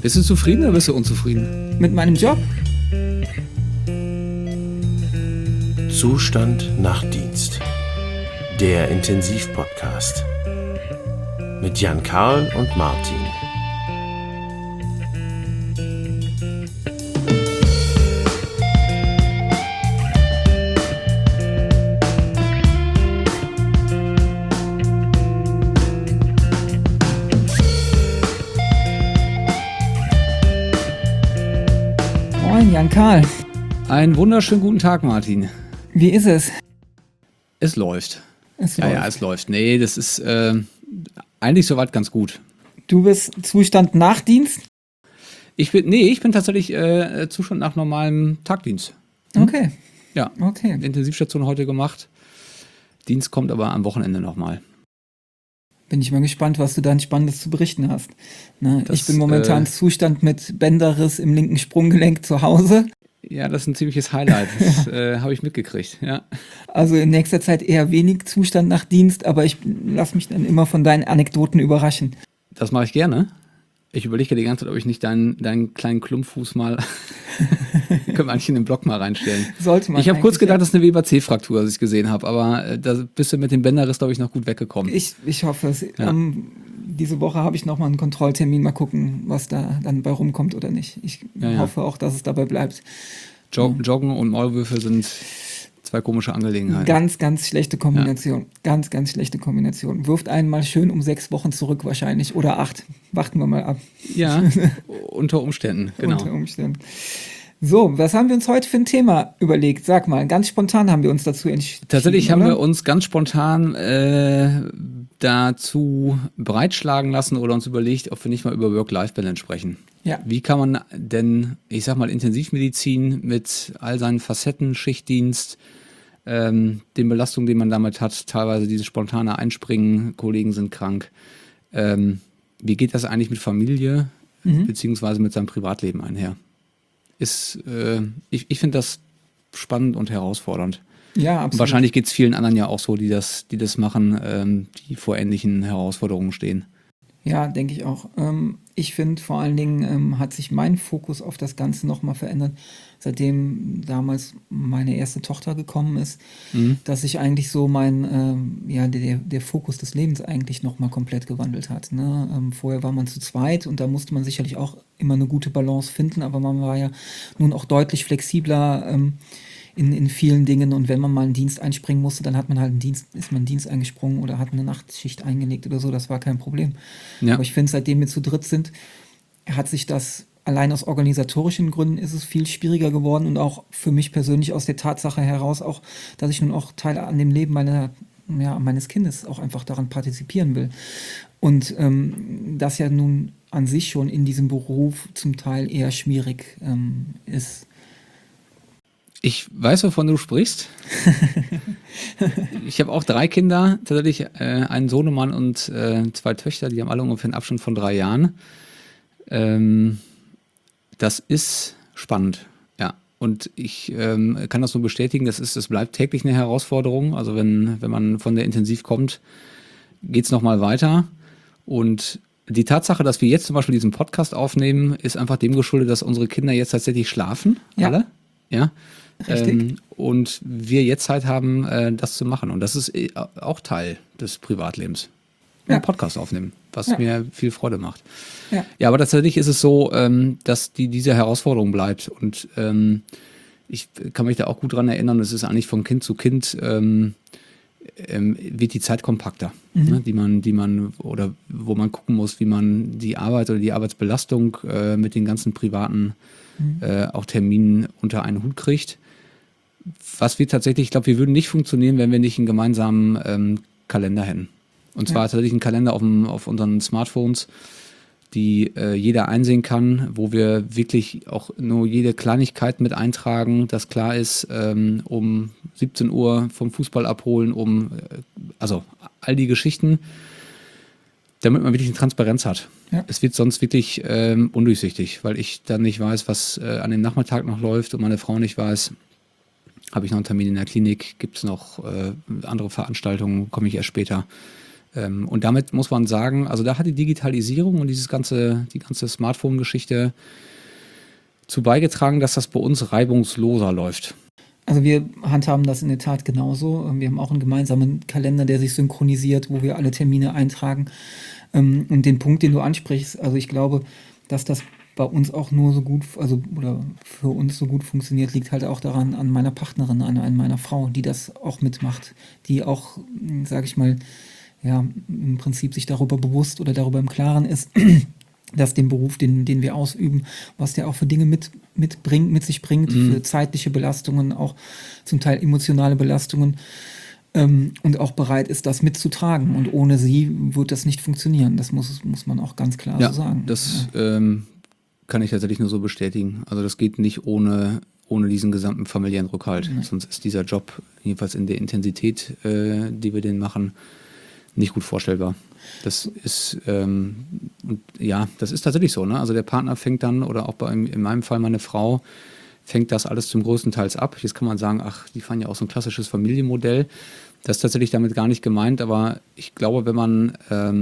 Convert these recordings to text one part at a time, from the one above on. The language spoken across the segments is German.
Bist du zufrieden oder bist du unzufrieden? Mit meinem Job? Zustand Nachtdienst. Der Intensivpodcast. Mit Jan Karl und Martin. Moin, Jan Karl. Einen wunderschönen guten Tag, Martin. Wie ist es? Es läuft. Es Ja, läuft. ja, es läuft. Nee, das ist eigentlich soweit ganz gut. Du bist Zustand Nachtdienst? Ich bin tatsächlich Zustand nach normalem Tagdienst. Okay. Ja, Okay. Intensivstation heute gemacht. Dienst kommt aber am Wochenende nochmal. Bin ich mal gespannt, was du da Spannendes zu berichten hast. Ne, Das, ich bin momentan Zustand mit Bänderriss im linken Sprunggelenk zu Hause. Ja, das ist ein ziemliches Highlight. Das habe ich mitgekriegt, ja. Also in nächster Zeit eher wenig Zustand nach Dienst, aber ich lasse mich dann immer von deinen Anekdoten überraschen. Das mache ich gerne. Ich überlege die ganze Zeit, ob ich nicht deinen kleinen Klumpfuß mal können wir eigentlich in den Blog mal reinstellen. Sollte man. Ich habe kurz eigentlich, gedacht, das ist eine Weber-C-Fraktur, als ich gesehen habe, aber da bist du mit dem Bänderriss, glaube ich, noch gut weggekommen. Ich hoffe es. Ja. Diese Woche habe ich nochmal einen Kontrolltermin. Mal gucken, was da dann bei rumkommt oder nicht. Ich hoffe auch, dass es dabei bleibt. Joggen und Maulwürfe sind zwei komische Angelegenheiten. Ganz, ganz schlechte Kombination. Ja. Ganz, ganz schlechte Kombination. Wirft einen mal schön um 6 Wochen zurück wahrscheinlich. Oder 8. Warten wir mal ab. Ja, unter Umständen, genau. Unter Umständen. So, was haben wir uns heute für ein Thema überlegt? Sag mal, ganz spontan haben wir uns dazu entschieden. Tatsächlich haben wir uns ganz spontan dazu breitschlagen lassen oder uns überlegt, ob wir nicht mal über Work-Life-Balance sprechen. Ja. Wie kann man denn, ich sag mal, Intensivmedizin mit all seinen Facetten, Schichtdienst, den Belastungen, die man damit hat, teilweise dieses spontane Einspringen, Kollegen sind krank. Wie geht das eigentlich mit Familie beziehungsweise mit seinem Privatleben einher? Ich finde das spannend und herausfordernd. Ja, absolut. Und wahrscheinlich geht es vielen anderen ja auch so, die das machen, die vor ähnlichen Herausforderungen stehen. Ja, denke ich auch. Ich finde vor allen Dingen hat sich mein Fokus auf das Ganze nochmal verändert, seitdem damals meine erste Tochter gekommen ist, dass sich eigentlich so der Fokus des Lebens eigentlich nochmal komplett gewandelt hat. Ne? Vorher war man zu zweit und da musste man sicherlich auch immer eine gute Balance finden, aber man war ja nun auch deutlich flexibler in vielen Dingen, und wenn man mal einen Dienst einspringen musste, dann hat man halt ist man einen Dienst eingesprungen oder hat eine Nachtschicht eingelegt oder so, das war kein Problem. Ja. Aber ich finde, seitdem wir zu dritt sind, hat sich das, allein aus organisatorischen Gründen ist es viel schwieriger geworden, und auch für mich persönlich aus der Tatsache heraus auch, dass ich nun auch Teil an dem Leben meines Kindes auch einfach daran partizipieren will. Und das ja nun an sich schon in diesem Beruf zum Teil eher schwierig ist. Ich weiß, wovon du sprichst. Ich habe auch 3 Kinder, tatsächlich einen Sohnemann und 2 Töchter, die haben alle ungefähr einen Abstand von 3 Jahren. Das ist spannend, ja. Und ich kann das nur bestätigen, es bleibt täglich eine Herausforderung. Also wenn man von der Intensiv kommt, geht es nochmal weiter. Und die Tatsache, dass wir jetzt zum Beispiel diesen Podcast aufnehmen, ist einfach dem geschuldet, dass unsere Kinder jetzt tatsächlich schlafen, alle. Ja. Richtig. Und wir jetzt Zeit haben, das zu machen. Und das ist auch Teil des Privatlebens. Ja. Einen Podcast aufnehmen, was mir viel Freude macht. Ja. Aber tatsächlich ist es so, dass diese Herausforderung bleibt. Und ich kann mich da auch gut dran erinnern, es ist eigentlich von Kind zu Kind wird die Zeit kompakter, ne, die man oder wo man gucken muss, wie man die Arbeit oder die Arbeitsbelastung mit den ganzen privaten auch Terminen unter einen Hut kriegt. Was wir tatsächlich, ich glaube, wir würden nicht funktionieren, wenn wir nicht einen gemeinsamen Kalender hätten. Und zwar tatsächlich einen Kalender auf unseren Smartphones, die jeder einsehen kann, wo wir wirklich auch nur jede Kleinigkeit mit eintragen, dass klar ist, um 17 Uhr vom Fußball abholen, also all die Geschichten, damit man wirklich eine Transparenz hat. Ja. Es wird sonst wirklich undurchsichtig, weil ich dann nicht weiß, was an dem Nachmittag noch läuft und meine Frau nicht weiß, habe ich noch einen Termin in der Klinik, gibt es noch andere Veranstaltungen, komme ich erst später. Und damit muss man sagen, also da hat die Digitalisierung und die ganze Smartphone-Geschichte zu beigetragen, dass das bei uns reibungsloser läuft. Also wir handhaben das in der Tat genauso. Wir haben auch einen gemeinsamen Kalender, der sich synchronisiert, wo wir alle Termine eintragen. Und den Punkt, den du ansprichst, also ich glaube, dass das bei uns auch nur so gut, also oder für uns so gut funktioniert, liegt halt auch daran, an meiner Partnerin, an meiner Frau, die das auch mitmacht, die auch, sage ich mal, ja, im Prinzip sich darüber bewusst oder darüber im Klaren ist, dass den Beruf, den wir ausüben, was der auch für Dinge mit sich bringt, für zeitliche Belastungen, auch zum Teil emotionale Belastungen, und auch bereit ist, das mitzutragen. Und ohne sie wird das nicht funktionieren. Das muss man auch ganz klar so sagen. Das kann ich tatsächlich nur so bestätigen. Also das geht nicht ohne diesen gesamten familiären Rückhalt. Nein. Sonst ist dieser Job, jedenfalls in der Intensität, die wir den machen, nicht gut vorstellbar. Das ist, das ist tatsächlich so. Ne? Also der Partner fängt dann, oder auch in meinem Fall meine Frau, fängt das alles zum größten Teils ab. Jetzt kann man sagen, ach, die fahren ja auch so ein klassisches Familienmodell. Das ist tatsächlich damit gar nicht gemeint, aber ich glaube, wenn man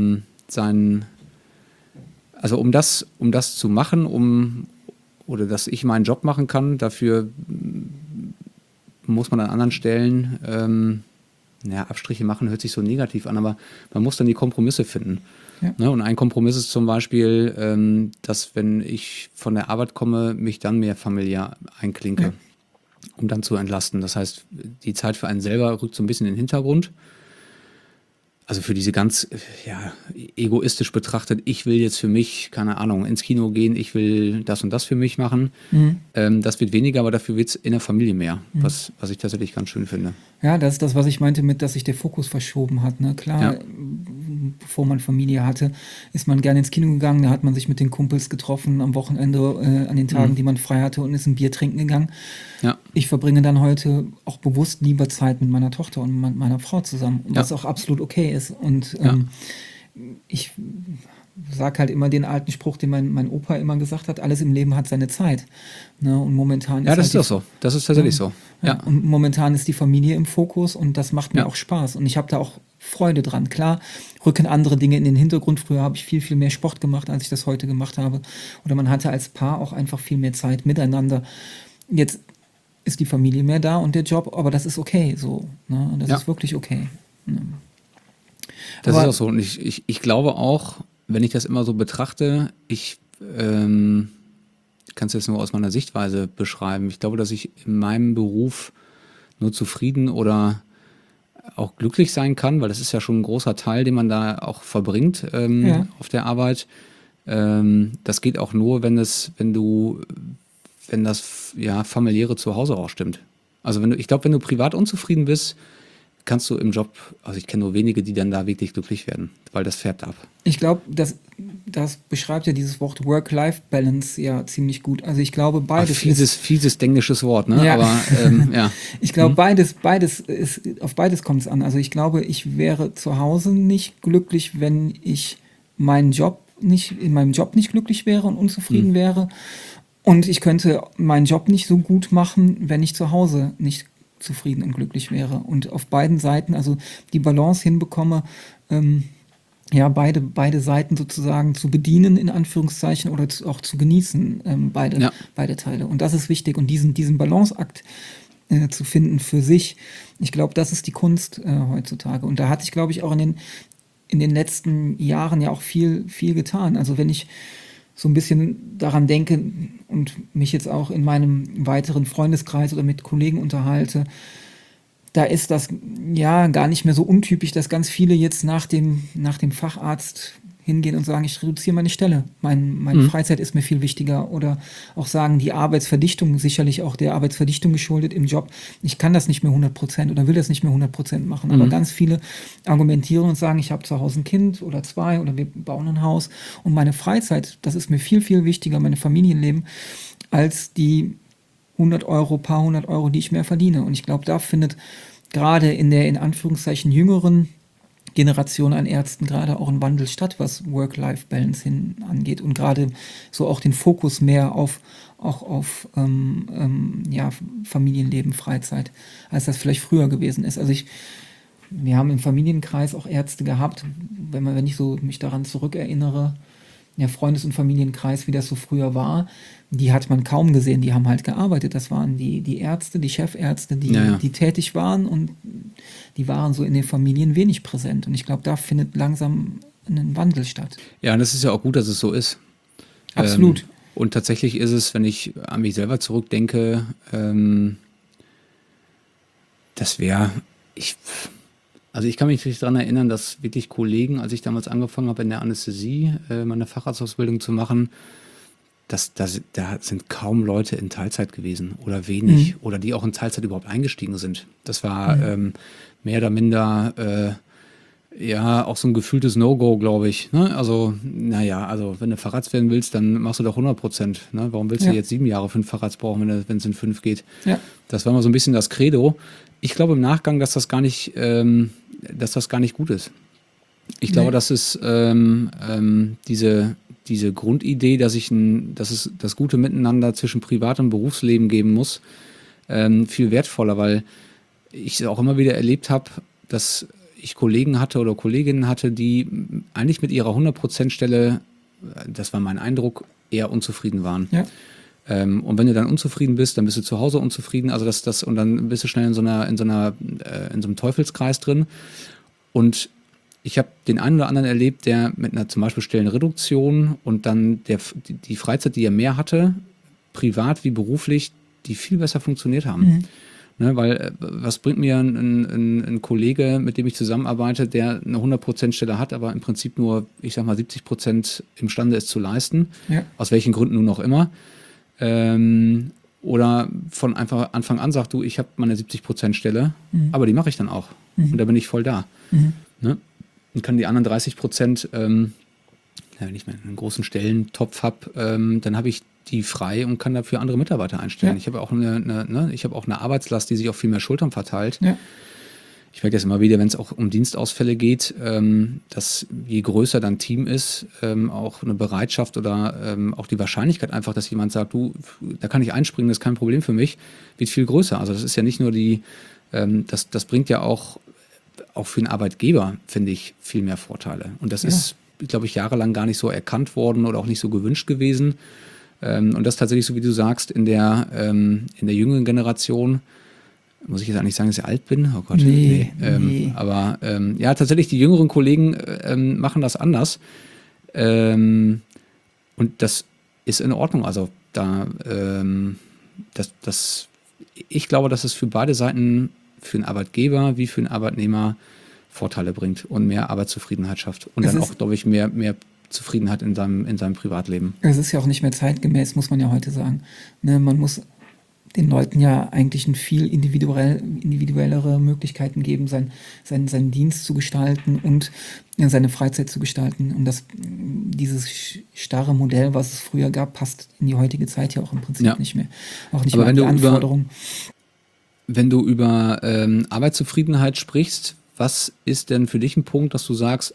also um das zu machen, oder dass ich meinen Job machen kann, dafür muss man an anderen Stellen Abstriche machen, hört sich so negativ an, aber man muss dann die Kompromisse finden. Ja. Ne? Und ein Kompromiss ist zum Beispiel, dass wenn ich von der Arbeit komme, mich dann mehr familiär einklinke, um dann zu entlasten. Das heißt, die Zeit für einen selber rückt so ein bisschen in den Hintergrund. Also für diese ganz egoistisch betrachtet, ich will jetzt für mich, keine Ahnung, ins Kino gehen, ich will das und das für mich machen. Das wird weniger, aber dafür wird es in der Familie mehr, was ich tatsächlich ganz schön finde. Ja, das ist das, was ich meinte mit, dass sich der Fokus verschoben hat. Ne? Klar, bevor man Familie hatte, ist man gerne ins Kino gegangen, da hat man sich mit den Kumpels getroffen am Wochenende, an den Tagen, die man frei hatte, und ist ein Bier trinken gegangen. Ja. Ich verbringe dann heute auch bewusst lieber Zeit mit meiner Tochter und meiner Frau zusammen, was auch absolut okay ist. Und ich sage halt immer den alten Spruch, den mein Opa immer gesagt hat: Alles im Leben hat seine Zeit. Ne? Und momentan das ist doch so. Das ist tatsächlich so. Ja. Und momentan ist die Familie im Fokus und das macht mir auch Spaß. Und ich habe da auch Freude dran. Klar, rücken andere Dinge in den Hintergrund. Früher habe ich viel, viel mehr Sport gemacht, als ich das heute gemacht habe. Oder man hatte als Paar auch einfach viel mehr Zeit miteinander. Jetzt ist die Familie mehr da und der Job, aber das ist okay so. Ne? Das ist wirklich okay. Ne? Das ist auch so. Und ich glaube auch, wenn ich das immer so betrachte, ich kann es jetzt nur aus meiner Sichtweise beschreiben. Ich glaube, dass ich in meinem Beruf nur zufrieden oder auch glücklich sein kann, weil das ist ja schon ein großer Teil, den man da auch verbringt auf der Arbeit. Das geht auch nur, wenn das familiäre Zuhause auch stimmt. Also ich glaube, wenn du privat unzufrieden bist, kannst du im Job, also ich kenne nur wenige, die dann da wirklich glücklich werden, weil das färbt ab. Ich glaube, das beschreibt ja dieses Wort Work-Life-Balance ja ziemlich gut. Also ich glaube, beides fieses englisches Wort, ne? Ja. Aber ich glaube, beides ist, auf beides kommt es an. Also ich glaube, ich wäre zu Hause nicht glücklich, wenn ich in meinem Job nicht glücklich wäre und unzufrieden wäre. Und ich könnte meinen Job nicht so gut machen, wenn ich zu Hause nicht zufrieden und glücklich wäre. Und auf beiden Seiten, also die Balance hinbekomme, beide Seiten sozusagen zu bedienen, in Anführungszeichen, oder auch zu genießen, beide Teile. Und das ist wichtig. Und diesen Balanceakt zu finden für sich, ich glaube, das ist die Kunst heutzutage. Und da hatte ich, glaube ich, auch in den letzten Jahren ja auch viel, viel getan. Also wenn ich so ein bisschen daran denke und mich jetzt auch in meinem weiteren Freundeskreis oder mit Kollegen unterhalte, da ist das gar nicht mehr so untypisch, dass ganz viele jetzt nach dem Facharzt hingehen und sagen, ich reduziere meine Stelle, meine Freizeit ist mir viel wichtiger, oder auch sagen, die Arbeitsverdichtung, sicherlich auch der Arbeitsverdichtung geschuldet im Job, ich kann das nicht mehr 100% oder will das nicht mehr 100% machen, aber ganz viele argumentieren und sagen, ich habe zu Hause ein Kind oder 2 oder wir bauen ein Haus und meine Freizeit, das ist mir viel, viel wichtiger, mein Familienleben, als die paar 100 Euro, die ich mehr verdiene. Und ich glaube, da findet gerade in der, in Anführungszeichen, jüngeren Generation an Ärzten gerade auch ein Wandel statt, was Work-Life-Balance angeht, und gerade so auch den Fokus mehr auf Familienleben, Freizeit, als das vielleicht früher gewesen ist. Also ich wir haben im Familienkreis auch Ärzte gehabt, wenn ich so mich daran zurückerinnere, der Freundes- und Familienkreis, wie das so früher war, die hat man kaum gesehen, die haben halt gearbeitet. Das waren die Ärzte, die Chefärzte, die tätig waren, und die waren so in den Familien wenig präsent. Und ich glaube, da findet langsam ein Wandel statt. Ja, und das ist ja auch gut, dass es so ist. Absolut. Und tatsächlich ist es, wenn ich an mich selber zurückdenke, das wäre, also ich kann mich nicht daran erinnern, dass wirklich Kollegen, als ich damals angefangen habe in der Anästhesie, meine Facharztausbildung zu machen, da sind kaum Leute in Teilzeit gewesen oder wenig oder die auch in Teilzeit überhaupt eingestiegen sind. Das war mehr oder minder auch so ein gefühltes No-Go, glaube ich. Ne? Also, also wenn du Facharzt werden willst, dann machst du doch 100%. Ne? Warum willst du jetzt 7 Jahre für einen Facharzt brauchen, wenn es in 5 geht? Ja. Das war mal so ein bisschen das Credo. Ich glaube im Nachgang, dass das gar nicht gut ist. Ich glaube, dass es diese Grundidee, dass es das gute Miteinander zwischen Privat- und Berufsleben geben muss, viel wertvoller, weil ich auch immer wieder erlebt habe, dass ich Kollegen hatte oder Kolleginnen hatte, die eigentlich mit ihrer 100%-Stelle, das war mein Eindruck, eher unzufrieden waren. Ja. Und wenn du dann unzufrieden bist, dann bist du zu Hause unzufrieden, also und dann bist du schnell in so einem Teufelskreis drin. Und ich habe den einen oder anderen erlebt, der mit einer zum Beispiel Stellenreduktion und dann die Freizeit, die er mehr hatte, privat wie beruflich, die viel besser funktioniert haben. Mhm. Ne, weil was bringt mir ein Kollege, mit dem ich zusammenarbeite, der eine 100%-Stelle hat, aber im Prinzip nur, ich sag mal, 70% imstande ist zu leisten, aus welchen Gründen nun auch immer. Oder von einfach Anfang an sagt, du, ich habe meine 70%-Stelle, aber die mache ich dann auch. Und da bin ich voll da. Ne? Und kann die anderen 30%, wenn ich mal einen großen Stellentopf habe, dann habe ich die frei und kann dafür andere Mitarbeiter einstellen. Ja. Ich habe auch eine Arbeitslast, die sich auf viel mehr Schultern verteilt. Ja. Ich merke das immer wieder, wenn es auch um Dienstausfälle geht, dass je größer dein Team ist, auch eine Bereitschaft oder auch die Wahrscheinlichkeit einfach, dass jemand sagt, du, da kann ich einspringen, das ist kein Problem für mich, wird viel größer. Also das ist ja nicht nur das bringt ja auch für den Arbeitgeber, finde ich, viel mehr Vorteile. Und das ist, glaube ich, jahrelang gar nicht so erkannt worden oder auch nicht so gewünscht gewesen. Und das tatsächlich, so wie du sagst, in der jüngeren Generation, muss ich jetzt eigentlich sagen, dass ich alt bin? Oh Gott, nee. Aber tatsächlich, die jüngeren Kollegen machen das anders. Und das ist in Ordnung. Also ich glaube, dass es für beide Seiten, für den Arbeitgeber wie für den Arbeitnehmer, Vorteile bringt und mehr Arbeitszufriedenheit schafft. Und dann auch, glaube ich, mehr Zufriedenheit in seinem Privatleben. Es ist ja auch nicht mehr zeitgemäß, muss man ja heute sagen. Ne, man muss den Leuten ja eigentlich viel individuellere Möglichkeiten geben, seinen Dienst zu gestalten und seine Freizeit zu gestalten. Und dieses starre Modell, was es früher gab, passt in die heutige Zeit ja auch im Prinzip nicht mehr. Auch nicht mehr an die Anforderungen. Wenn du über Arbeitszufriedenheit sprichst, was ist denn für dich ein Punkt, dass du sagst,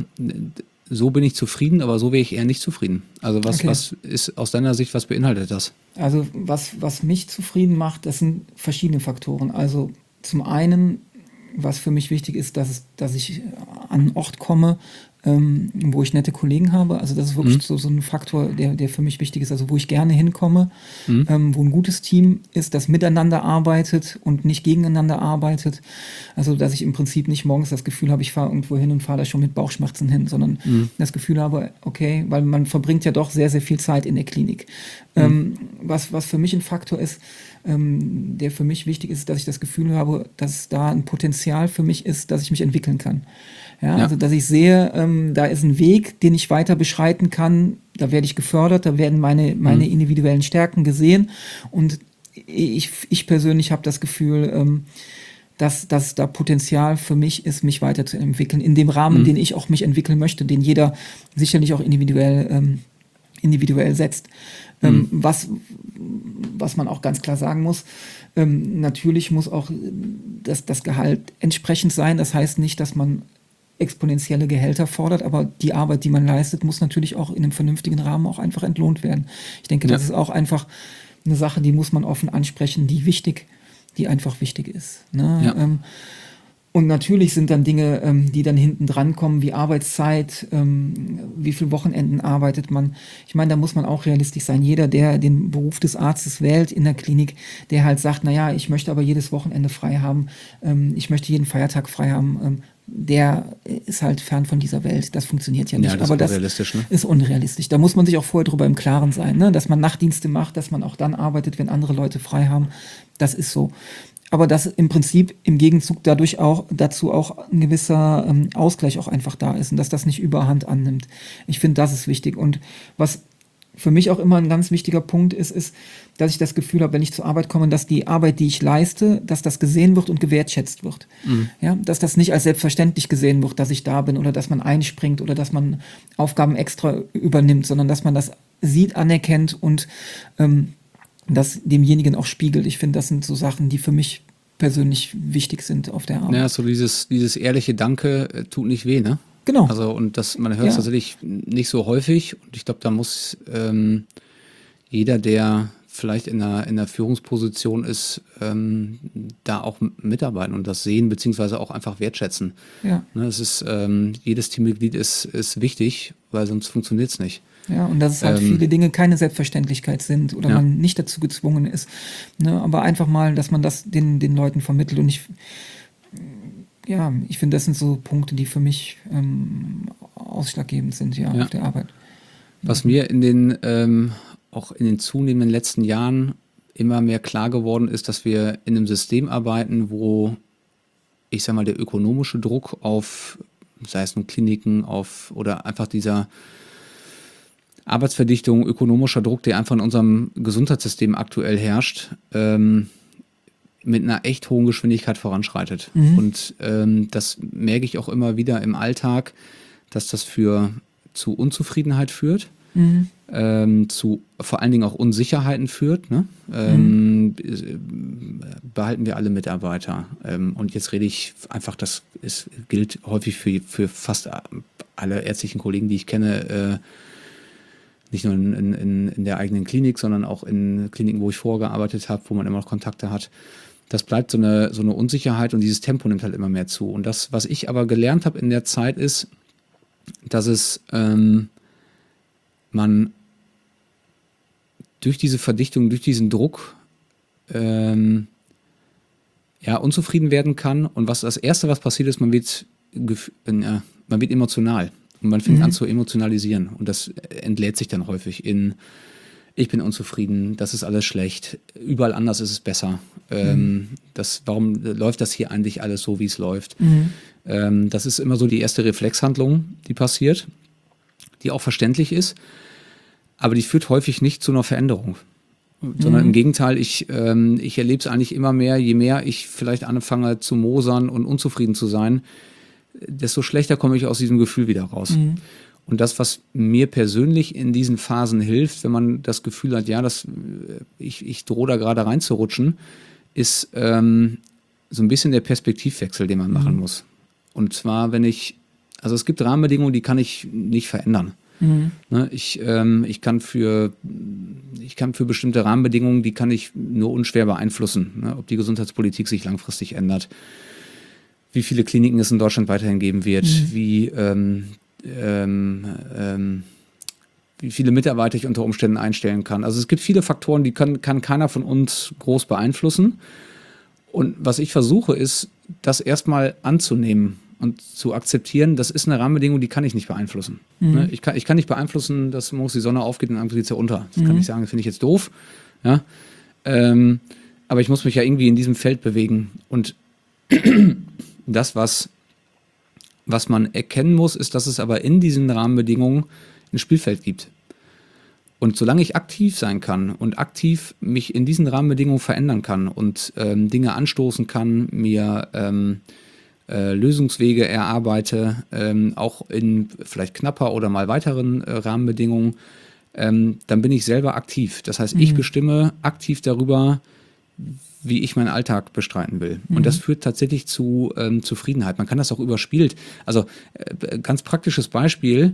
so bin ich zufrieden, aber so wäre ich eher nicht zufrieden? Also was ist aus deiner Sicht, was beinhaltet das? Also was mich zufrieden macht, das sind verschiedene Faktoren. Also zum einen, was für mich wichtig ist, dass ich an einen Ort komme, wo ich nette Kollegen habe. Also das ist wirklich so ein Faktor, der für mich wichtig ist. Also wo ich gerne hinkomme, wo ein gutes Team ist, das miteinander arbeitet und nicht gegeneinander arbeitet. Also dass ich im Prinzip nicht morgens das Gefühl habe, ich fahre irgendwo hin und fahre da schon mit Bauchschmerzen hin, sondern das Gefühl habe, okay, weil man verbringt ja doch sehr, sehr viel Zeit in der Klinik. Was für mich ein Faktor ist, der für mich wichtig ist, dass ich das Gefühl habe, dass da ein Potenzial für mich ist, dass ich mich entwickeln kann. Ja. Also dass ich sehe, da ist ein Weg, den ich weiter beschreiten kann, da werde ich gefördert, da werden meine individuellen Stärken gesehen und ich persönlich habe das Gefühl, dass da Potenzial für mich ist, mich weiterzuentwickeln, in dem Rahmen, den ich auch mich entwickeln möchte, den jeder sicherlich auch individuell setzt. Was man auch ganz klar sagen muss, natürlich muss auch das Gehalt entsprechend sein. Das heißt nicht, dass man exponentielle Gehälter fordert, aber die Arbeit, die man leistet, muss natürlich auch in einem vernünftigen Rahmen auch einfach entlohnt werden. Ich denke, das ist auch einfach eine Sache, die muss man offen ansprechen, die einfach wichtig ist. Ne? Und natürlich sind dann Dinge, die dann hinten dran kommen, wie Arbeitszeit, wie viele Wochenenden arbeitet man. Ich meine, da muss man auch realistisch sein. Jeder, der den Beruf des Arztes wählt in der Klinik, der halt sagt, naja, ich möchte aber jedes Wochenende frei haben, ich möchte jeden Feiertag frei haben, der ist halt fern von dieser Welt. Das funktioniert ja nicht. Ja, das aber ist unrealistisch, ne? ist unrealistisch. Da muss man sich auch vorher drüber im Klaren sein, ne? Dass man Nachtdienste macht, dass man auch dann arbeitet, wenn andere Leute frei haben. Das ist so. Aber dass im Prinzip im Gegenzug dazu auch ein gewisser Ausgleich auch einfach da ist und dass das nicht Überhand annimmt. Ich finde, das ist wichtig. Und was für mich auch immer ein ganz wichtiger Punkt ist, dass ich das Gefühl habe, wenn ich zur Arbeit komme, dass die Arbeit, die ich leiste, dass das gesehen wird und gewertschätzt wird. Ja, dass das nicht als selbstverständlich gesehen wird, dass ich da bin oder dass man einspringt oder dass man Aufgaben extra übernimmt, sondern dass man das sieht, anerkennt und das demjenigen auch spiegelt. Ich finde, das sind so Sachen, die für mich persönlich wichtig sind auf der Arbeit. Ja, so dieses ehrliche Danke tut nicht weh, ne? Genau. Also, und man hört es tatsächlich nicht so häufig. Und ich glaube, da muss jeder, der vielleicht in einer Führungsposition ist, da auch mitarbeiten und das sehen, beziehungsweise auch einfach wertschätzen. Ja. Ne, es ist, jedes Teammitglied ist wichtig, weil sonst funktioniert es nicht. Ja, und dass es halt viele Dinge keine Selbstverständlichkeit sind oder man nicht dazu gezwungen ist. Ne? Aber einfach mal, dass man das den Leuten vermittelt. Und ich finde, das sind so Punkte, die für mich ausschlaggebend sind, auf der Arbeit. Was mir auch in den zunehmenden letzten Jahren immer mehr klar geworden ist, dass wir in einem System arbeiten, wo, ich sag mal, der ökonomische Druck auf, sei es nun Kliniken, oder einfach dieser Arbeitsverdichtung, ökonomischer Druck, der einfach in unserem Gesundheitssystem aktuell herrscht, mit einer echt hohen Geschwindigkeit voranschreitet. Und das merke ich auch immer wieder im Alltag, dass das zu Unzufriedenheit führt, zu vor allen Dingen auch Unsicherheiten führt. Ne? Behalten wir alle Mitarbeiter. Und jetzt rede ich einfach, gilt häufig für fast alle ärztlichen Kollegen, die ich kenne, nicht nur in der eigenen Klinik, sondern auch in Kliniken, wo ich vorgearbeitet habe, wo man immer noch Kontakte hat. Das bleibt so eine Unsicherheit und dieses Tempo nimmt halt immer mehr zu. Und das, was ich aber gelernt habe in der Zeit, ist, dass man durch diese Verdichtung, durch diesen Druck unzufrieden werden kann. Und das Erste, was passiert ist, man wird emotional. Und man fängt an zu emotionalisieren. Und das entlädt sich dann häufig in, ich bin unzufrieden, das ist alles schlecht, überall anders ist es besser. Warum läuft das hier eigentlich alles so, wie es läuft? Das ist immer so die erste Reflexhandlung, die passiert, die auch verständlich ist, aber die führt häufig nicht zu einer Veränderung. Sondern im Gegenteil, ich erlebe es eigentlich immer mehr, je mehr ich vielleicht anfange zu mosern und unzufrieden zu sein, desto schlechter komme ich aus diesem Gefühl wieder raus. Und das, was mir persönlich in diesen Phasen hilft, wenn man das Gefühl hat, ich drohe da gerade reinzurutschen, ist so ein bisschen der Perspektivwechsel, den man machen muss. Und zwar, es gibt Rahmenbedingungen, die kann ich nicht verändern. Ne, ich kann für bestimmte Rahmenbedingungen, die kann ich nur unschwer beeinflussen, ne, ob die Gesundheitspolitik sich langfristig ändert, wie viele Kliniken es in Deutschland weiterhin geben wird, wie viele Mitarbeiter ich unter Umständen einstellen kann. Also es gibt viele Faktoren, die kann keiner von uns groß beeinflussen. Und was ich versuche, ist, das erstmal anzunehmen und zu akzeptieren, das ist eine Rahmenbedingung, die kann ich nicht beeinflussen. Ne? Ich kann nicht beeinflussen, dass morgens die Sonne aufgeht und dann geht es ja unter. Das kann ich sagen, das finde ich jetzt doof. Ja? Aber ich muss mich ja irgendwie in diesem Feld bewegen. Und das, was man erkennen muss, ist, dass es aber in diesen Rahmenbedingungen ein Spielfeld gibt. Und solange ich aktiv sein kann und aktiv mich in diesen Rahmenbedingungen verändern kann und Dinge anstoßen kann, mir Lösungswege erarbeite, auch in vielleicht knapper oder mal weiteren Rahmenbedingungen, dann bin ich selber aktiv. Das heißt, ich bestimme aktiv darüber, wie ich meinen Alltag bestreiten will. Und das führt tatsächlich zu Zufriedenheit. Man kann das auch überspielt. Also ganz praktisches Beispiel,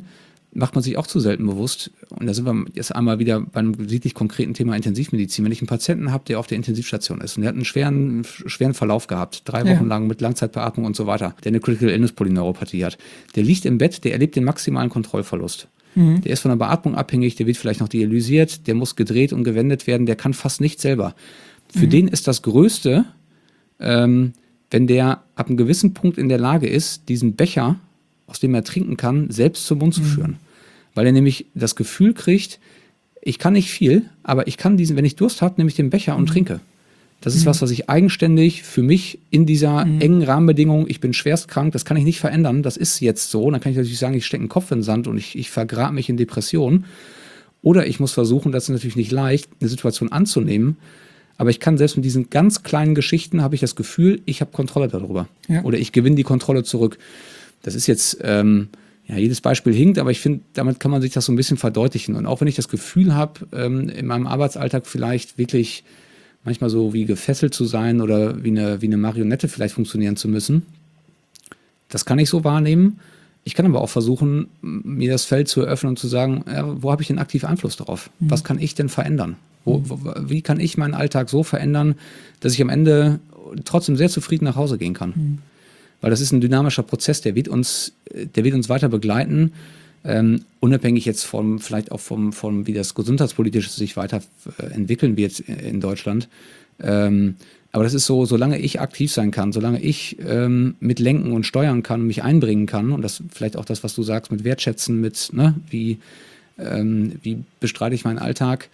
macht man sich auch zu selten bewusst. Und da sind wir jetzt einmal wieder bei einem wirklich konkreten Thema Intensivmedizin. Wenn ich einen Patienten habe, der auf der Intensivstation ist und der hat einen schweren Verlauf gehabt, 3 Wochen lang mit Langzeitbeatmung und so weiter, der eine Critical Illness Polyneuropathie hat, der liegt im Bett, der erlebt den maximalen Kontrollverlust. Der ist von der Beatmung abhängig, der wird vielleicht noch dialysiert, der muss gedreht und gewendet werden, der kann fast nicht selber. Für den ist das Größte, wenn der ab einem gewissen Punkt in der Lage ist, diesen Becher, aus dem er trinken kann, selbst zum Mund zu führen. Weil er nämlich das Gefühl kriegt, ich kann nicht viel, aber ich kann wenn ich Durst habe, nehme ich den Becher und trinke. Das ist was ich eigenständig für mich in dieser engen Rahmenbedingung, ich bin schwerst krank, das kann ich nicht verändern, das ist jetzt so. Und dann kann ich natürlich sagen, ich stecke den Kopf in den Sand und ich vergrabe mich in Depressionen. Oder ich muss versuchen, das ist natürlich nicht leicht, eine Situation anzunehmen, aber ich kann selbst mit diesen ganz kleinen Geschichten, habe ich das Gefühl, ich habe Kontrolle darüber. Ja. Oder ich gewinne die Kontrolle zurück. Das ist jetzt, jedes Beispiel hinkt, aber ich finde, damit kann man sich das so ein bisschen verdeutlichen. Und auch wenn ich das Gefühl habe, in meinem Arbeitsalltag vielleicht wirklich manchmal so wie gefesselt zu sein oder wie eine Marionette vielleicht funktionieren zu müssen, das kann ich so wahrnehmen. Ich kann aber auch versuchen, mir das Feld zu eröffnen und zu sagen, wo habe ich denn aktiv Einfluss darauf? Was kann ich denn verändern? Wie kann ich meinen Alltag so verändern, dass ich am Ende trotzdem sehr zufrieden nach Hause gehen kann? Weil das ist ein dynamischer Prozess, der wird uns weiter begleiten, unabhängig jetzt vielleicht auch vom wie das Gesundheitspolitische sich weiterentwickeln wird in Deutschland. Aber das ist so, solange ich aktiv sein kann, solange ich mitlenken und steuern kann und mich einbringen kann, und das vielleicht auch das, was du sagst, mit Wertschätzen, mit wie bestreite ich meinen Alltag,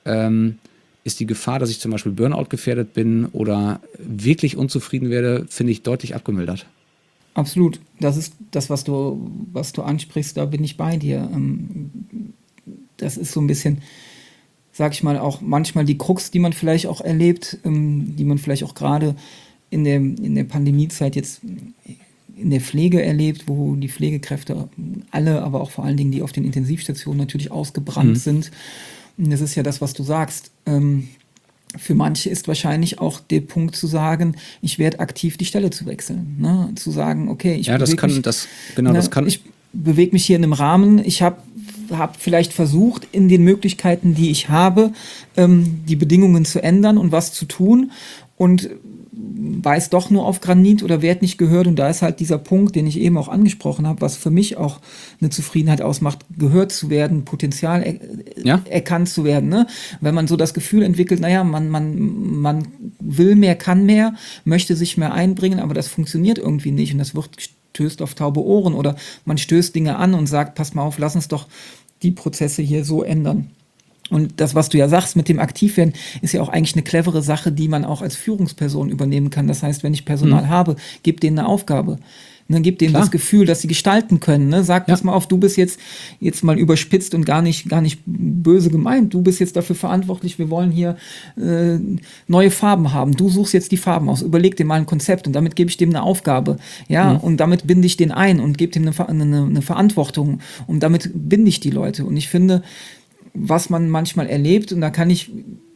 ist die Gefahr, dass ich zum Beispiel Burnout gefährdet bin oder wirklich unzufrieden werde, finde ich deutlich abgemildert. Absolut. Das ist das, was du ansprichst, da bin ich bei dir. Das ist so ein bisschen, sag ich mal, auch manchmal die Krux, die man vielleicht auch erlebt, die man vielleicht auch gerade in der Pandemiezeit jetzt in der Pflege erlebt, wo die Pflegekräfte alle, aber auch vor allen Dingen die auf den Intensivstationen natürlich ausgebrannt sind. Und das ist ja das, was du sagst. Für manche ist wahrscheinlich auch der Punkt zu sagen, ich werde aktiv die Stelle zu wechseln. Ne? Zu sagen, okay, ich bewege mich hier in einem Rahmen. Ich habe vielleicht versucht, in den Möglichkeiten, die ich habe, die Bedingungen zu ändern und was zu tun und weiß doch nur auf Granit oder werd nicht gehört. Und da ist halt dieser Punkt, den ich eben auch angesprochen habe, was für mich auch eine Zufriedenheit ausmacht, gehört zu werden, Potenzial erkannt zu werden. Ne? Wenn man so das Gefühl entwickelt, naja, man will mehr, kann mehr, möchte sich mehr einbringen, aber das funktioniert irgendwie nicht und das stößt auf taube Ohren oder man stößt Dinge an und sagt, pass mal auf, lass uns doch die Prozesse hier so ändern. Und das, was du ja sagst mit dem Aktivwerden, ist ja auch eigentlich eine clevere Sache, die man auch als Führungsperson übernehmen kann. Das heißt, wenn ich Personal habe, gib denen eine Aufgabe. Ne, gib denen das Gefühl, dass sie gestalten können. Ne? Sag, pass mal auf, du bist jetzt mal überspitzt und gar nicht böse gemeint. Du bist jetzt dafür verantwortlich, wir wollen hier neue Farben haben. Du suchst jetzt die Farben aus. Überleg dir mal ein Konzept und damit gebe ich dem eine Aufgabe. Ja, und damit binde ich den ein und gebe dem eine Verantwortung. Und damit binde ich die Leute. Und ich finde, was man manchmal erlebt, und da kann ich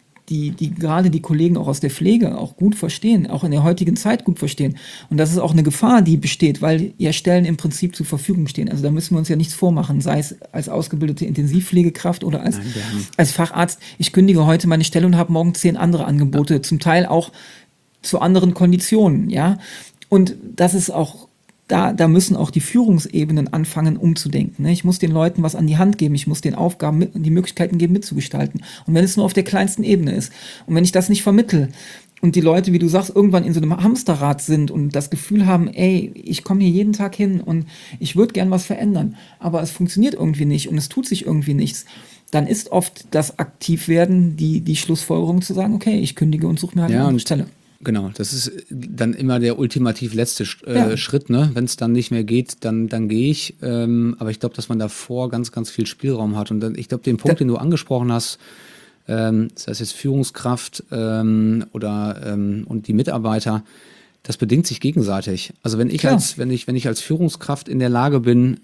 gerade die Kollegen auch aus der Pflege auch gut verstehen, auch in der heutigen Zeit gut verstehen. Und das ist auch eine Gefahr, die besteht, weil ja Stellen im Prinzip zur Verfügung stehen. Also da müssen wir uns ja nichts vormachen, sei es als ausgebildete Intensivpflegekraft oder als Facharzt. Ich kündige heute meine Stelle und habe morgen 10 andere Angebote, zum Teil auch zu anderen Konditionen, ja. Und das ist auch Da müssen auch die Führungsebenen anfangen umzudenken. Ne? Ich muss den Leuten was an die Hand geben, ich muss den Aufgaben die Möglichkeiten geben, mitzugestalten. Und wenn es nur auf der kleinsten Ebene ist. Und wenn ich das nicht vermittle und die Leute, wie du sagst, irgendwann in so einem Hamsterrad sind und das Gefühl haben, ey, ich komme hier jeden Tag hin und ich würde gern was verändern, aber es funktioniert irgendwie nicht und es tut sich irgendwie nichts, dann ist oft das Aktivwerden die Schlussfolgerung zu sagen, okay, ich kündige und suche mir halt eine andere Stelle. Genau, das ist dann immer der ultimativ letzte Schritt, ne? Wenn es dann nicht mehr geht, dann gehe ich. Aber ich glaube, dass man davor ganz, ganz viel Spielraum hat. Und dann, ich glaube, den Punkt, den du angesprochen hast, sei es jetzt Führungskraft und die Mitarbeiter, das bedingt sich gegenseitig. Also wenn ich als Führungskraft in der Lage bin,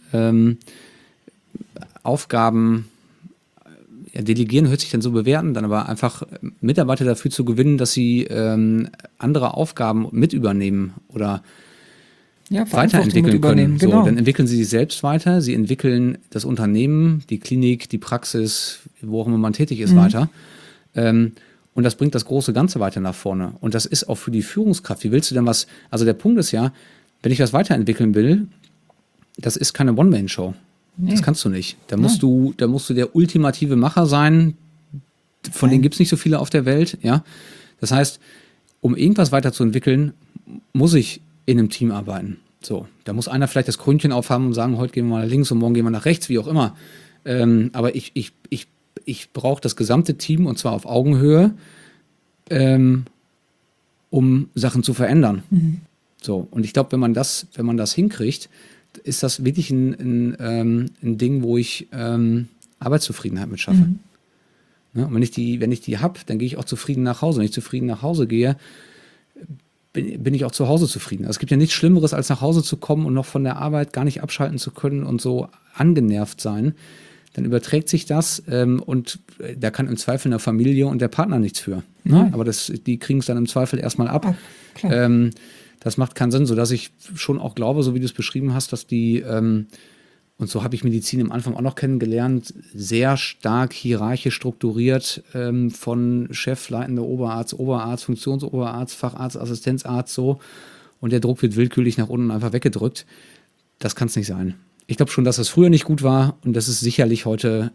Aufgaben delegieren hört sich dann so bewerten, dann aber einfach Mitarbeiter dafür zu gewinnen, dass sie andere Aufgaben mit übernehmen oder weiterentwickeln können. Genau. So, dann entwickeln sie sich selbst weiter, sie entwickeln das Unternehmen, die Klinik, die Praxis, wo auch immer man tätig ist, weiter. Und das bringt das große Ganze weiter nach vorne. Und das ist auch für die Führungskraft. Wie willst du denn was, also der Punkt ist ja, wenn ich was weiterentwickeln will, das ist keine One-Man-Show. Nee. Das kannst du nicht. Da musst du der ultimative Macher sein. Von denen gibt es nicht so viele auf der Welt. Ja? Das heißt, um irgendwas weiterzuentwickeln, muss ich in einem Team arbeiten. So, da muss einer vielleicht das Krönchen aufhaben und sagen, heute gehen wir mal nach links und morgen gehen wir nach rechts, wie auch immer. Aber ich brauche das gesamte Team und zwar auf Augenhöhe, um Sachen zu verändern. So, und ich glaube, wenn man das hinkriegt, ist das wirklich ein Ding, wo ich Arbeitszufriedenheit mit schaffe. Ja, und wenn ich die habe, dann gehe ich auch zufrieden nach Hause. Wenn ich zufrieden nach Hause gehe, bin ich auch zu Hause zufrieden. Also es gibt ja nichts Schlimmeres, als nach Hause zu kommen und noch von der Arbeit gar nicht abschalten zu können und so angenervt sein. Dann überträgt sich das und da kann im Zweifel eine Familie und der Partner nichts für. Ne? Aber die kriegen es dann im Zweifel erstmal ab. Das macht keinen Sinn, sodass ich schon auch glaube, so wie du es beschrieben hast, dass die, und so habe ich Medizin am Anfang auch noch kennengelernt, sehr stark hierarchisch strukturiert, von Chef, leitender Oberarzt, Funktionsoberarzt, Facharzt, Assistenzarzt, so. Und der Druck wird willkürlich nach unten einfach weggedrückt. Das kann es nicht sein. Ich glaube schon, dass das früher nicht gut war und das ist sicherlich heute,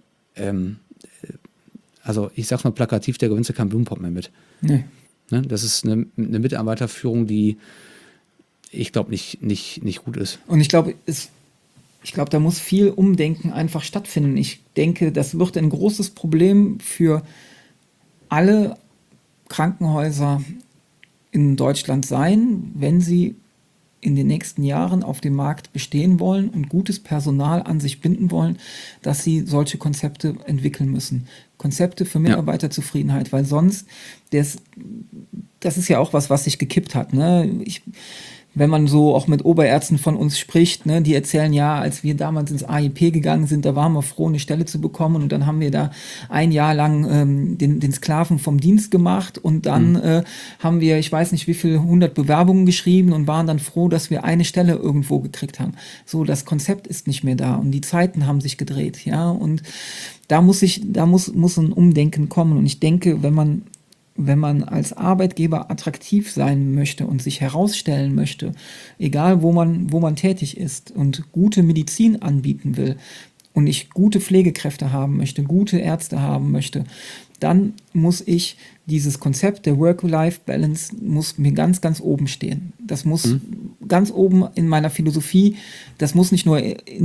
also ich sag's mal plakativ, der gewinnst keinen Blumenpott mehr mit. Nee. Ne? Das ist eine Mitarbeiterführung, die ich glaube nicht gut ist. Und ich glaube, da muss viel Umdenken einfach stattfinden. Ich denke, das wird ein großes Problem für alle Krankenhäuser in Deutschland sein, wenn sie in den nächsten Jahren auf dem Markt bestehen wollen und gutes Personal an sich binden wollen, dass sie solche Konzepte entwickeln müssen. Konzepte für Mitarbeiterzufriedenheit, weil sonst, das ist ja auch was sich gekippt hat. Ne? Wenn man so auch mit Oberärzten von uns spricht, ne, die erzählen, ja, als wir damals ins AIP gegangen sind, da waren wir froh, eine Stelle zu bekommen und dann haben wir da ein Jahr lang den Sklaven vom Dienst gemacht und dann haben wir, ich weiß nicht wie viel, 100 Bewerbungen geschrieben und waren dann froh, dass wir eine Stelle irgendwo gekriegt haben. So, das Konzept ist nicht mehr da und die Zeiten haben sich gedreht, ja, und da muss ein Umdenken kommen und ich denke, wenn man als Arbeitgeber attraktiv sein möchte und sich herausstellen möchte, egal wo man tätig ist und gute Medizin anbieten will und ich gute Pflegekräfte haben möchte, gute Ärzte haben möchte, dann muss ich dieses Konzept der Work-Life-Balance muss mir ganz, ganz oben stehen. Das muss ganz oben in meiner Philosophie, das muss nicht nur in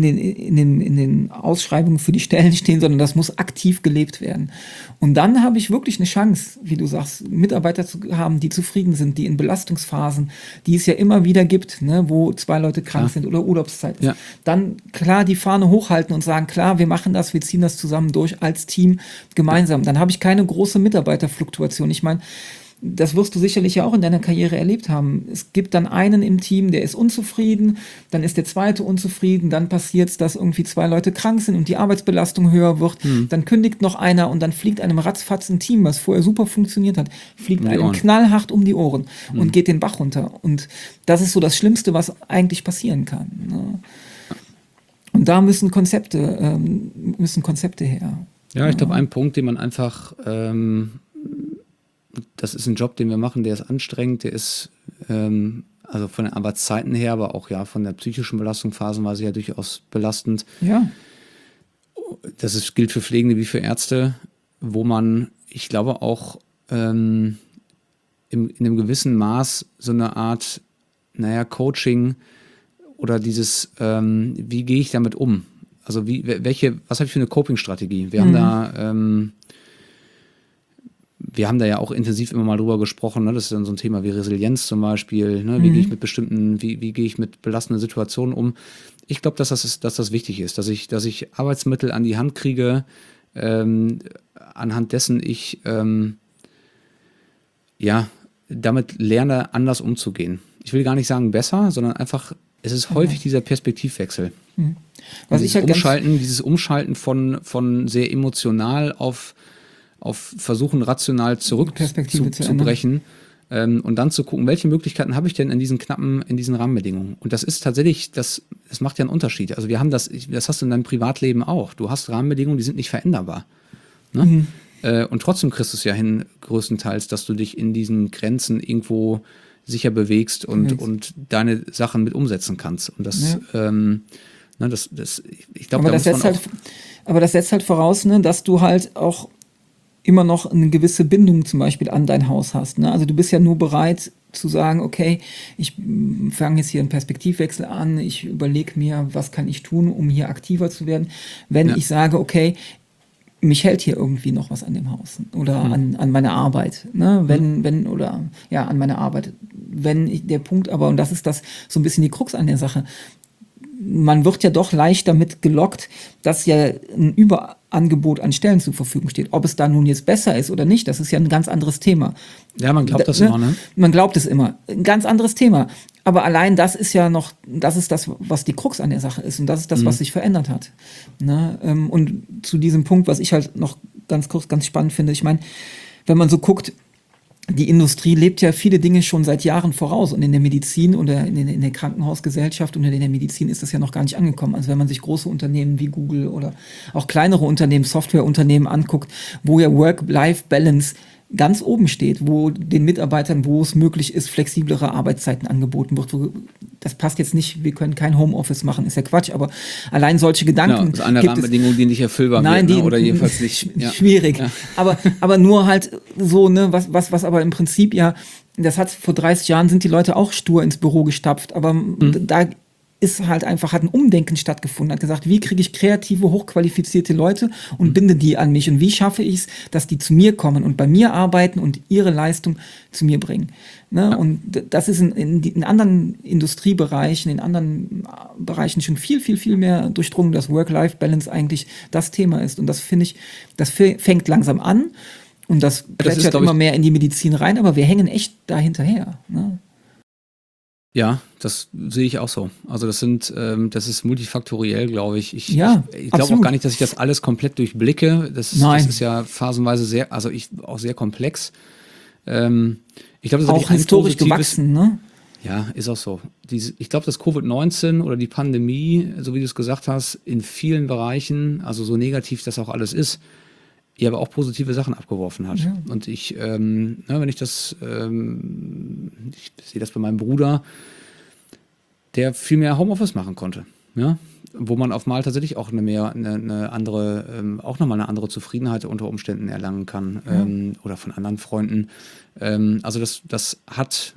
den Ausschreibungen für die Stellen stehen, sondern das muss aktiv gelebt werden. Und dann habe ich wirklich eine Chance, wie du sagst, Mitarbeiter zu haben, die zufrieden sind, die in Belastungsphasen, die es ja immer wieder gibt, ne, wo 2 Leute krank sind oder Urlaubszeit ist, dann klar die Fahne hochhalten und sagen, klar, wir machen das, wir ziehen das zusammen durch als Team gemeinsam. Dann habe ich keine große Mitarbeiterfluktuation. Ich meine, das wirst du sicherlich ja auch in deiner Karriere erlebt haben. Es gibt dann einen im Team, der ist unzufrieden, dann ist der zweite unzufrieden, dann passiert es, dass irgendwie 2 Leute krank sind und die Arbeitsbelastung höher wird, dann kündigt noch einer und dann fliegt einem ratzfatz ein Team, was vorher super funktioniert hat, fliegt einem knallhart um die Ohren und geht den Bach runter. Und das ist so das Schlimmste, was eigentlich passieren kann. Ne? Und da müssen Konzepte her. Ja, ich glaube, ein Punkt, den man einfach, das ist ein Job, den wir machen, der ist anstrengend, der ist, also von den Arbeitszeiten her, aber auch ja von der psychischen Belastung phasenweise ja durchaus belastend. Ja. Gilt für Pflegende wie für Ärzte, wo man, ich glaube auch in einem gewissen Maß so eine Art, Coaching oder dieses, wie gehe ich damit um? Also was habe ich für eine Coping-Strategie? Wir haben da ja auch intensiv immer mal drüber gesprochen, ne? Das ist dann so ein Thema wie Resilienz zum Beispiel, ne? Wie gehe ich mit wie gehe ich mit belastenden Situationen um? Ich glaube, dass das wichtig ist, dass ich Arbeitsmittel an die Hand kriege, anhand dessen ich damit lerne, anders umzugehen. Ich will gar nicht sagen besser, sondern einfach, es ist häufig dieser Perspektivwechsel. Dieses Umschalten von sehr emotional auf versuchen, rational zurückzubrechen, Und dann zu gucken, welche Möglichkeiten habe ich denn in diesen Rahmenbedingungen. Und das ist tatsächlich, das macht ja einen Unterschied. Also wir haben das hast du in deinem Privatleben auch. Du hast Rahmenbedingungen, die sind nicht veränderbar. Ne? Und trotzdem kriegst du es ja hin, größtenteils, dass du dich in diesen Grenzen irgendwo sicher bewegst und deine Sachen mit umsetzen kannst. Und das, ich glaube, aber das setzt halt voraus, ne, dass du halt auch immer noch eine gewisse Bindung zum Beispiel an dein Haus hast. Ne? Also du bist ja nur bereit zu sagen, okay, ich fange jetzt hier einen Perspektivwechsel an, ich überlege mir, was kann ich tun, um hier aktiver zu werden, wenn ich sage, okay, mich hält hier irgendwie noch was an dem Haus oder an meine Arbeit, ne? An meine Arbeit. Der Punkt aber, und das ist so ein bisschen die Krux an der Sache, man wird ja doch leicht damit gelockt, dass ja ein Überangebot an Stellen zur Verfügung steht. Ob es da nun jetzt besser ist oder nicht, das ist ja ein ganz anderes Thema. Ja, man glaubt das immer, ne? Man glaubt es immer. Ein ganz anderes Thema. Aber allein das ist ja noch, das ist das, was die Krux an der Sache ist. Und das ist das, was sich verändert hat. Ne? Und zu diesem Punkt, was ich halt noch ganz spannend finde, ich meine, wenn man so guckt, die Industrie lebt ja viele Dinge schon seit Jahren voraus und in der Medizin oder in der Krankenhausgesellschaft und in der Medizin ist das ja noch gar nicht angekommen. Also wenn man sich große Unternehmen wie Google oder auch kleinere Unternehmen, Softwareunternehmen anguckt, wo ja Work-Life-Balance ganz oben steht, wo den Mitarbeitern, wo es möglich ist, flexiblere Arbeitszeiten angeboten wird. Das passt jetzt nicht, wir können kein Homeoffice machen, ist ja Quatsch, aber allein solche Gedanken. Das ist eine Rahmenbedingung, die nicht erfüllbar wird, ne? Oder jedenfalls nicht. Schwierig. Ja. Aber nur halt so, ne, was aber im Prinzip ja, das hat vor 30 Jahren sind die Leute auch stur ins Büro gestapft, aber da ist halt einfach, hat ein Umdenken stattgefunden, hat gesagt, wie kriege ich kreative, hochqualifizierte Leute und binde die an mich und wie schaffe ich es, dass die zu mir kommen und bei mir arbeiten und ihre Leistung zu mir bringen. Ne? Ja. Und das ist in anderen Industriebereichen, in anderen Bereichen schon viel, viel, viel mehr durchdrungen, dass Work-Life-Balance eigentlich das Thema ist. Und das finde ich, das fängt langsam an und das plätschert immer mehr in die Medizin rein, aber wir hängen echt da hinterher. Ne? Ja, das sehe ich auch so. Also das ist multifaktoriell, glaube ich. Ich glaube auch gar nicht, dass ich das alles komplett durchblicke. Das ist ja phasenweise auch sehr komplex. Ich glaube, das auch historisch gewachsen, ne? Ja, ist auch so. Ich glaube, dass Covid-19 oder die Pandemie, so wie du es gesagt hast, in vielen Bereichen, also so negativ das auch alles ist, ja, aber auch positive Sachen abgeworfen hat. Ja. Und ich sehe das bei meinem Bruder, der viel mehr Homeoffice machen konnte. Ja? Wo man auf mal tatsächlich auch nochmal eine andere Zufriedenheit unter Umständen erlangen kann, oder von anderen Freunden. Also da hat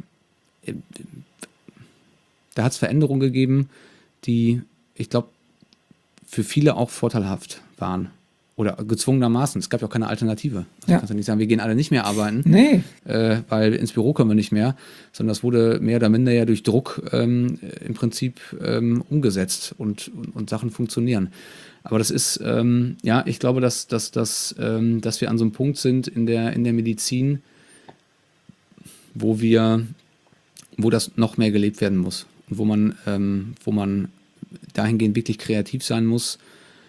es Veränderungen gegeben, die, ich glaube, für viele auch vorteilhaft waren. Oder gezwungenermaßen. Es gab ja auch keine Alternative. Also kannst ja nicht sagen, wir gehen alle nicht mehr arbeiten, weil ins Büro können wir nicht mehr, sondern das wurde mehr oder minder ja durch Druck im Prinzip umgesetzt und Sachen funktionieren. Aber das ist, ich glaube, dass wir an so einem Punkt sind in der Medizin, wo das noch mehr gelebt werden muss und wo man dahingehend wirklich kreativ sein muss,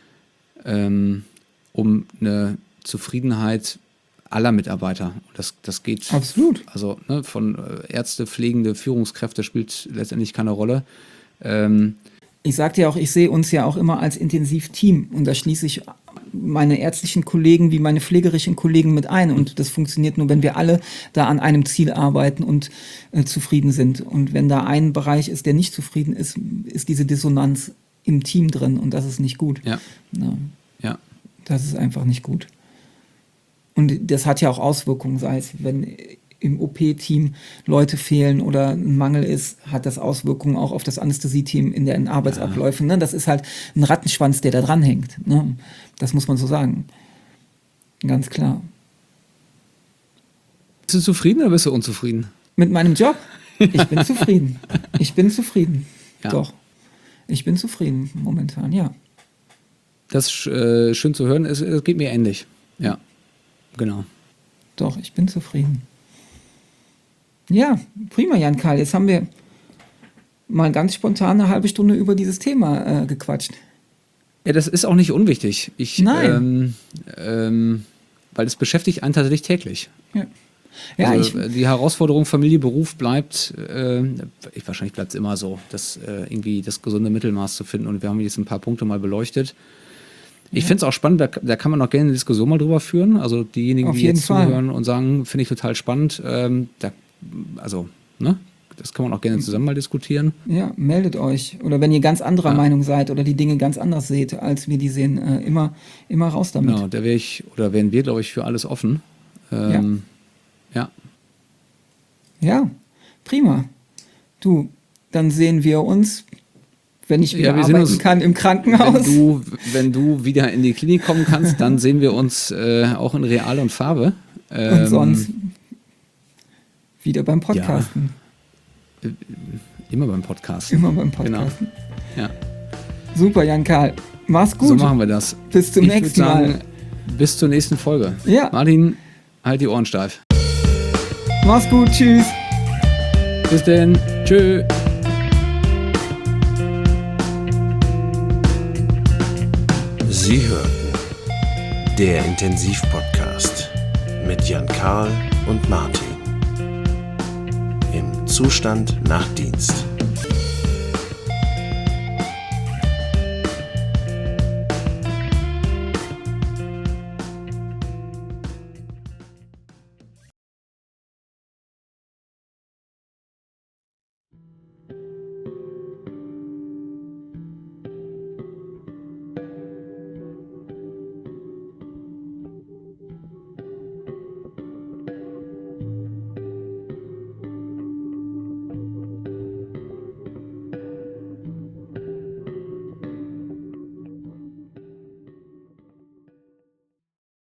um eine Zufriedenheit aller Mitarbeiter. Das geht. Absolut. Also von Ärzte, Pflegende, Führungskräfte spielt letztendlich keine Rolle. Ich sagte ja auch, ich sehe uns ja auch immer als Intensivteam und da schließe ich meine ärztlichen Kollegen wie meine pflegerischen Kollegen mit ein und das funktioniert nur, wenn wir alle da an einem Ziel arbeiten und zufrieden sind. Und wenn da ein Bereich ist, der nicht zufrieden ist, ist diese Dissonanz im Team drin und das ist nicht gut. Ja. Ja. Das ist einfach nicht gut. Und das hat ja auch Auswirkungen, sei es, wenn im OP-Team Leute fehlen oder ein Mangel ist, hat das Auswirkungen auch auf das Anästhesie-Team in den Arbeitsabläufen. Ne? Das ist halt ein Rattenschwanz, der da dranhängt. Ne? Das muss man so sagen. Ganz klar. Bist du zufrieden oder bist du unzufrieden? Mit meinem Job? Ich bin zufrieden. Ich bin zufrieden. Ja. Doch. Ich bin zufrieden momentan, ja. Das ist schön zu hören. Es geht mir ähnlich. Ja, genau. Doch, ich bin zufrieden. Ja, prima, Jan Karl. Jetzt haben wir mal ganz spontan eine halbe Stunde über dieses Thema gequatscht. Ja, das ist auch nicht unwichtig. Nein. Weil es beschäftigt einen tatsächlich täglich. Ja. Ja, also die Herausforderung Familie, Beruf bleibt, wahrscheinlich bleibt es immer so, dass irgendwie das gesunde Mittelmaß zu finden. Und wir haben jetzt ein paar Punkte mal beleuchtet. Ich finde es auch spannend, da kann man auch gerne eine Diskussion mal drüber führen. Also diejenigen, die jetzt zuhören und sagen, finde ich total spannend, das kann man auch gerne zusammen mal diskutieren. Ja, meldet euch. Oder wenn ihr ganz anderer Meinung seid oder die Dinge ganz anders seht, als wir die sehen, immer raus damit. Genau, wären wir, glaube ich, für alles offen. Ja, prima. Du, dann sehen wir uns, wenn ich wieder arbeiten kann, im Krankenhaus. Wenn du wieder in die Klinik kommen kannst, dann sehen wir uns auch in Real und Farbe. Und sonst wieder beim Podcasten. Ja, immer beim Podcasten. Genau. Ja. Super, Jan-Karl. Mach's gut. So machen wir das. Bis zum nächsten Mal. Bis zur nächsten Folge. Ja. Martin, halt die Ohren steif. Mach's gut. Tschüss. Bis denn. Tschö. Sie hörten der Intensivpodcast mit Jan-Karl und Martin. Im Zustand nach Dienst.